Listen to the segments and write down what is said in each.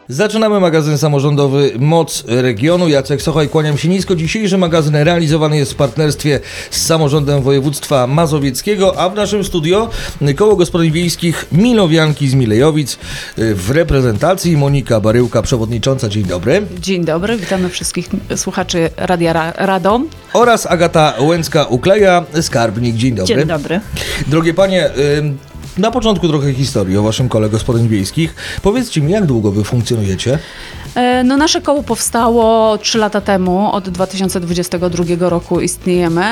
Zaczynamy magazyn samorządowy Moc Regionu. Jacek Sochaj, kłaniam się nisko. Dzisiejszy magazyn realizowany jest w partnerstwie z Samorządem Województwa Mazowieckiego, a w naszym studio Koło Gospodyń Wiejskich Milowianki z Milejowic w reprezentacji Monika Baryłka, przewodnicząca. Dzień dobry. Dzień dobry, witamy wszystkich słuchaczy Radia Radom. Oraz Agata Łęcka-Ukleja, skarbnik. Dzień dobry. Dzień dobry. Drogie panie, na początku trochę historii o waszym Kole Gospodyń Wiejskich. Powiedzcie mi, jak długo wy funkcjonujecie? No, nasze koło powstało 3 lata temu, od 2022 roku istniejemy.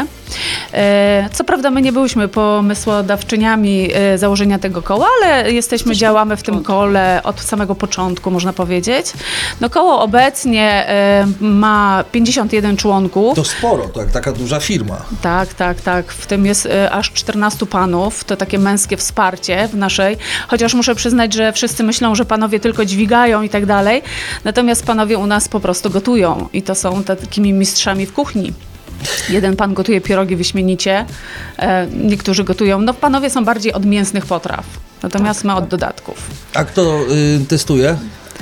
Co prawda my nie byliśmy pomysłodawczyniami założenia tego koła, ale działamy w tym kole od samego początku, można powiedzieć. No, koło obecnie ma 51 członków. To sporo, tak, taka duża firma. Tak. W tym jest aż 14 panów. To takie męskie wsparcie w naszej. Chociaż muszę przyznać, że wszyscy myślą, że panowie tylko dźwigają i tak dalej. Natomiast panowie u nas po prostu gotują i to są takimi mistrzami w kuchni. Jeden pan gotuje pierogi wyśmienicie, niektórzy gotują, no panowie są bardziej od mięsnych potraw, natomiast my od dodatków. A kto testuje?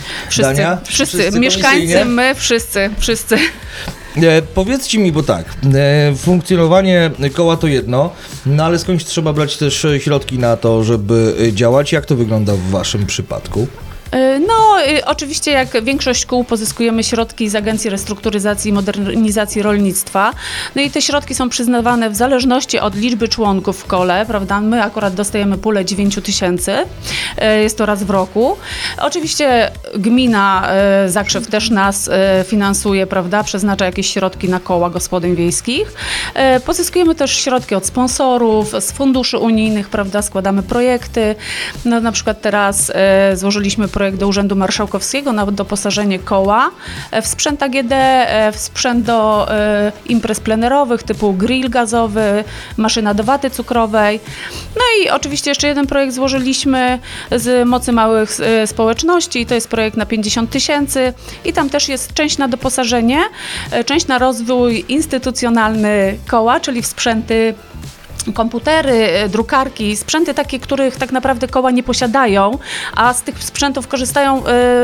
Wszyscy. Mieszkańcy, my, wszyscy. Powiedzcie mi, bo tak, funkcjonowanie koła to jedno, no ale skądś trzeba brać też środki na to, żeby działać. Jak to wygląda w waszym przypadku? No, oczywiście jak większość kół pozyskujemy środki z Agencji Restrukturyzacji i Modernizacji Rolnictwa. No i te środki są przyznawane w zależności od liczby członków w kole, prawda? My akurat dostajemy pulę 9 000, jest to raz w roku. Oczywiście gmina Zakrzew też nas finansuje, prawda? Przeznacza jakieś środki na koła gospodyń wiejskich. Pozyskujemy też środki od sponsorów, z funduszy unijnych, prawda? Składamy projekty. No, na przykład teraz złożyliśmy projekt do Urzędu Marszałkowskiego na doposażenie koła w sprzęt AGD, w sprzęt do imprez plenerowych typu grill gazowy, maszyna do waty cukrowej. No i oczywiście jeszcze jeden projekt złożyliśmy z mocy małych społeczności i to jest projekt na 50 000 i tam też jest część na doposażenie, część na rozwój instytucjonalny koła, czyli w sprzęty, komputery, drukarki, sprzęty takie, których tak naprawdę koła nie posiadają, a z tych sprzętów korzystają,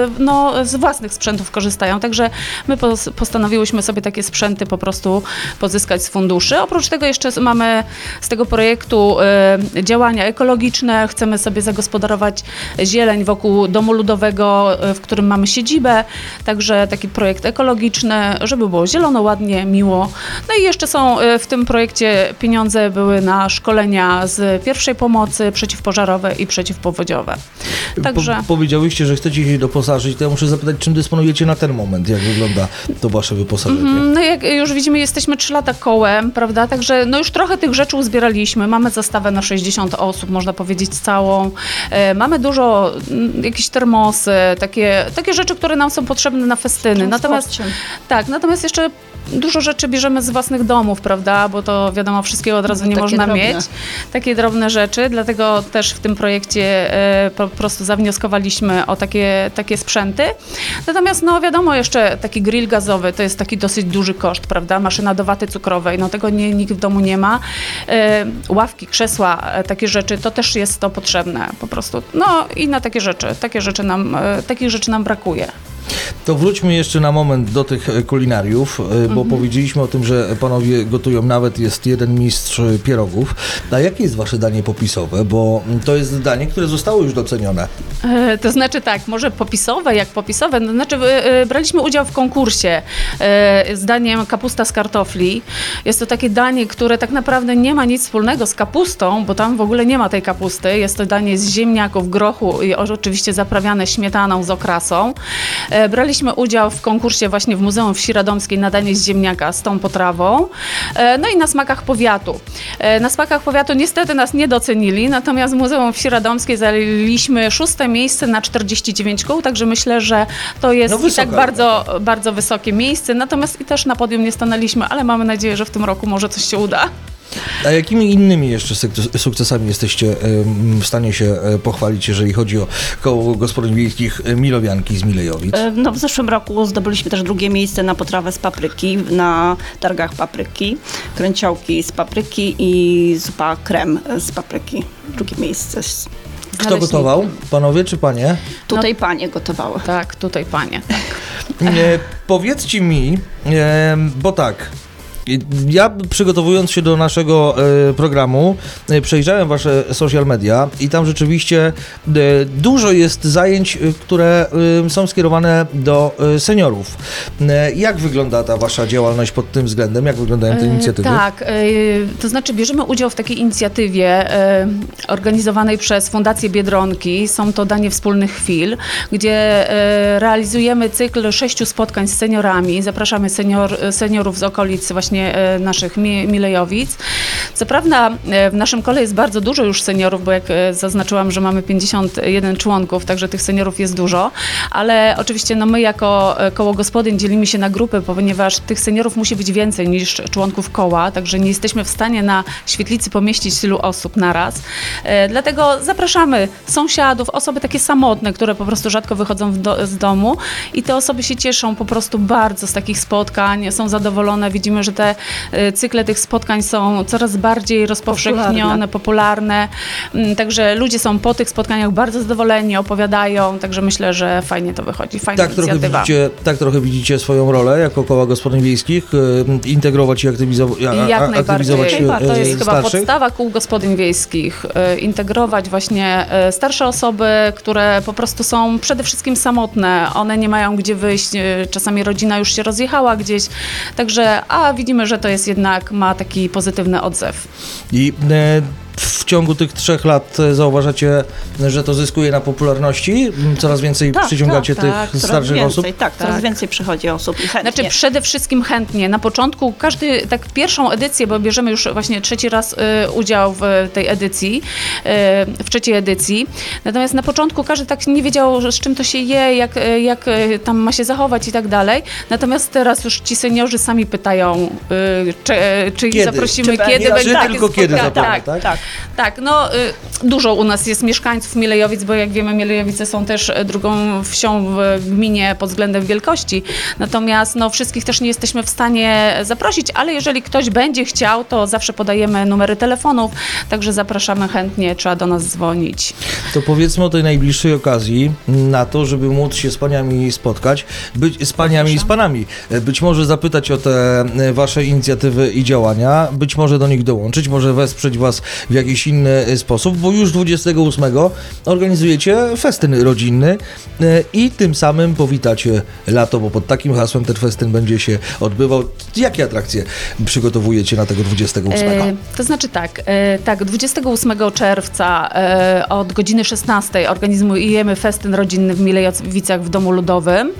z własnych sprzętów korzystają. Także my postanowiłyśmy sobie takie sprzęty po prostu pozyskać z funduszy. Oprócz tego jeszcze mamy z tego projektu działania ekologiczne. Chcemy sobie zagospodarować zieleń wokół domu ludowego, w którym mamy siedzibę. Także taki projekt ekologiczny, żeby było zielono, ładnie, miło. No i jeszcze są w tym projekcie pieniądze były na szkolenia z pierwszej pomocy przeciwpożarowe i przeciwpowodziowe. Także powiedziałyście, że chcecie się doposażyć, to ja muszę zapytać, czym dysponujecie na ten moment? Jak wygląda to wasze wyposażenie? No jak już widzimy, jesteśmy 3 lata kołem, prawda? Także no już trochę tych rzeczy uzbieraliśmy. Mamy zastawę na 60 osób, można powiedzieć całą. Mamy dużo, jakieś termosy, takie rzeczy, które nam są potrzebne na festyny. Natomiast jeszcze dużo rzeczy bierzemy z własnych domów, prawda? Bo to wiadomo, wszystkiego od razu nie można mieć. Takie drobne rzeczy, dlatego też w tym projekcie po prostu zawnioskowaliśmy o takie sprzęty. Natomiast no wiadomo, jeszcze taki grill gazowy to jest taki dosyć duży koszt, prawda? Maszyna do waty cukrowej, no tego nikt w domu nie ma. Ławki, krzesła, takie rzeczy, to też jest to potrzebne po prostu. No i na takich rzeczy nam brakuje. To wróćmy jeszcze na moment do tych kulinariów, bo powiedzieliśmy o tym, że panowie gotują, nawet jest jeden mistrz pierogów. A jakie jest wasze danie popisowe? Bo to jest danie, które zostało już docenione. To znaczy tak, może popisowe, to znaczy braliśmy udział w konkursie z daniem kapusta z kartofli. Jest to takie danie, które tak naprawdę nie ma nic wspólnego z kapustą, bo tam w ogóle nie ma tej kapusty. Jest to danie z ziemniaków, grochu i oczywiście zaprawiane śmietaną z okrasą. Braliśmy udział w konkursie właśnie w Muzeum Wsi Radomskiej na danie z ziemniaka z tą potrawą. No i na smakach powiatu. Na smakach powiatu niestety nas nie docenili, natomiast w Muzeum Wsi Radomskiej zajęliśmy 6. miejsce na 49 kół, także myślę, że to jest i tak bardzo, bardzo wysokie miejsce. Natomiast i też na podium nie stanęliśmy, ale mamy nadzieję, że w tym roku może coś się uda. A jakimi innymi jeszcze sukcesami jesteście w stanie się pochwalić, jeżeli chodzi o Koło Gospodyń Wiejskich Milowianki z Milejowic? No, w zeszłym roku zdobyliśmy też 2. miejsce na potrawę z papryki, na targach papryki, kręciołki z papryki i zupa krem z papryki. 2. miejsce Kto naleśniki. gotował? Panowie czy panie? Tutaj panie gotowały. Tak, tutaj panie. Powiedzcie mi, bo tak, ja przygotowując się do naszego programu, przejrzałem wasze social media i tam rzeczywiście dużo jest zajęć, które są skierowane do seniorów. Jak wygląda ta wasza działalność pod tym względem? Jak wyglądają te inicjatywy? Tak, to znaczy bierzemy udział w takiej inicjatywie organizowanej przez Fundację Biedronki. Są to Danie Wspólnych Chwil, gdzie realizujemy cykl 6 spotkań z seniorami. Zapraszamy seniorów z okolic właśnie naszych Milejowic. Co prawda w naszym kole jest bardzo dużo już seniorów, bo jak zaznaczyłam, że mamy 51 członków, także tych seniorów jest dużo, ale oczywiście no my jako koło gospodyń dzielimy się na grupy, ponieważ tych seniorów musi być więcej niż członków koła, także nie jesteśmy w stanie na świetlicy pomieścić tylu osób naraz. Dlatego zapraszamy sąsiadów, osoby takie samotne, które po prostu rzadko wychodzą z domu i te osoby się cieszą po prostu bardzo z takich spotkań, są zadowolone. Widzimy, że te cykle tych spotkań są coraz bardziej rozpowszechnione, popularne. Także ludzie są po tych spotkaniach bardzo zadowoleni, opowiadają, także myślę, że fajnie to wychodzi, fajna inicjatywa. Tak trochę widzicie swoją rolę jako koła gospodyń wiejskich, integrować i aktywizować Jak najbardziej. To jest chyba starszych? podstawa kół gospodyń wiejskich. Integrować właśnie starsze osoby, które po prostu są przede wszystkim samotne. One nie mają gdzie wyjść, czasami rodzina już się rozjechała gdzieś, także widzimy, że to jest jednak, ma taki pozytywny odzew. I w ciągu tych 3 lat zauważacie, że to zyskuje na popularności? Coraz więcej przyciągacie tych starszych osób? Coraz więcej przychodzi osób i chętnie. Znaczy przede wszystkim chętnie. Na początku każdy, tak pierwszą edycję, bo bierzemy już właśnie 3. raz udział w tej edycji, w 3. edycji. Natomiast na początku każdy tak nie wiedział, z czym to się je, jak tam ma się zachować i tak dalej. Natomiast teraz już ci seniorzy sami pytają, czy ich zaprosimy, kiedy będzie takie tylko kiedy spotkanie. tak? Tak, no dużo u nas jest mieszkańców Milejowic, bo jak wiemy, Milejowice są też drugą wsią w gminie pod względem wielkości. Natomiast no, wszystkich też nie jesteśmy w stanie zaprosić, ale jeżeli ktoś będzie chciał, to zawsze podajemy numery telefonów, także zapraszamy chętnie, trzeba do nas dzwonić. To powiedzmy o tej najbliższej okazji na to, żeby móc się z paniami spotkać, z paniami i z panami. Być może zapytać o te wasze inicjatywy i działania, być może do nich dołączyć, może wesprzeć was w jakiś inny sposób, bo już 28 organizujecie festyn rodzinny i tym samym powitacie lato, bo pod takim hasłem ten festyn będzie się odbywał. Jakie atrakcje przygotowujecie na tego 28? To znaczy tak, 28 czerwca od godziny 16 organizujemy festyn rodzinny w Milejowicach w Domu Ludowym.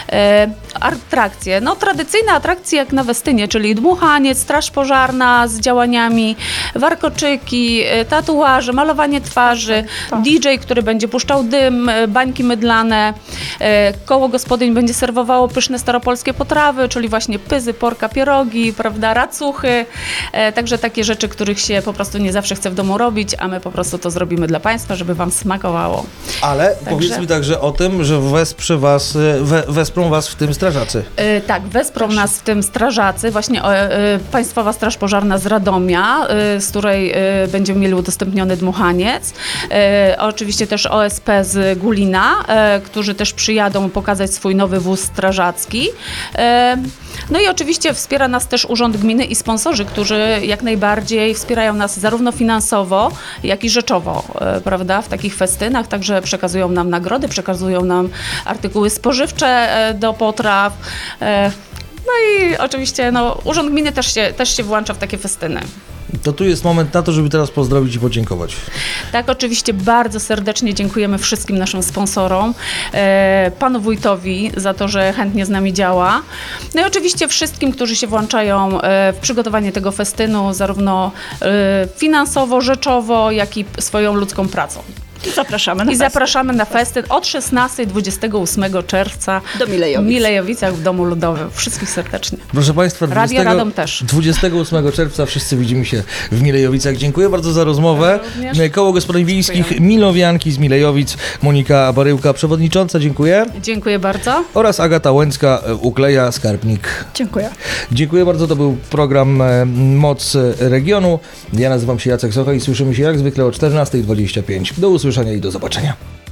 Atrakcje, no tradycyjne atrakcje jak na Westynie, czyli dmuchaniec, straż pożarna z działaniami, warkoczyki, tatuaże, malowanie twarzy, DJ, który będzie puszczał dym, bańki mydlane, koło gospodyń będzie serwowało pyszne staropolskie potrawy, czyli właśnie pyzy, porka, pierogi, prawda, racuchy, także takie rzeczy, których się po prostu nie zawsze chce w domu robić, a my po prostu to zrobimy dla Państwa, żeby Wam smakowało. Ale powiedz mi także o tym, że wesprą was w tym strażacy. Tak, wesprą nas w tym strażacy, właśnie Państwowa Straż Pożarna z Radomia, z której będziemy mieli udostępniony dmuchaniec. Oczywiście też OSP z Gulina, którzy też przyjadą pokazać swój nowy wóz strażacki. No i oczywiście wspiera nas też Urząd Gminy i sponsorzy, którzy jak najbardziej wspierają nas zarówno finansowo, jak i rzeczowo, prawda, w takich festynach, także przekazują nam nagrody, przekazują nam artykuły spożywcze do potraw. No i oczywiście Urząd Gminy też się włącza w takie festyny. To tu jest moment na to, żeby teraz pozdrowić i podziękować. Tak, oczywiście bardzo serdecznie dziękujemy wszystkim naszym sponsorom, panu wójtowi za to, że chętnie z nami działa. No i oczywiście wszystkim, którzy się włączają w przygotowanie tego festynu, zarówno finansowo, rzeczowo, jak i swoją ludzką pracą. Zapraszamy na festyn od 16 do 28 czerwca do w Milejowicach w Domu Ludowym. Wszystkich serdecznie. Proszę Państwa, Radio Radom też. 28 czerwca wszyscy widzimy się w Milejowicach. Dziękuję bardzo za rozmowę. Koło Gospodyń Wiejskich Milowianki z Milejowic, Monika Baryłka, przewodnicząca, dziękuję. Dziękuję bardzo. Oraz Agata Łęcka, Ukleja, skarbnik. Dziękuję. Dziękuję bardzo, to był program Moc Regionu. Ja nazywam się Jacek Socha i słyszymy się jak zwykle o 14:25. Do usłyszenia. usłyszenia i do zobaczenia.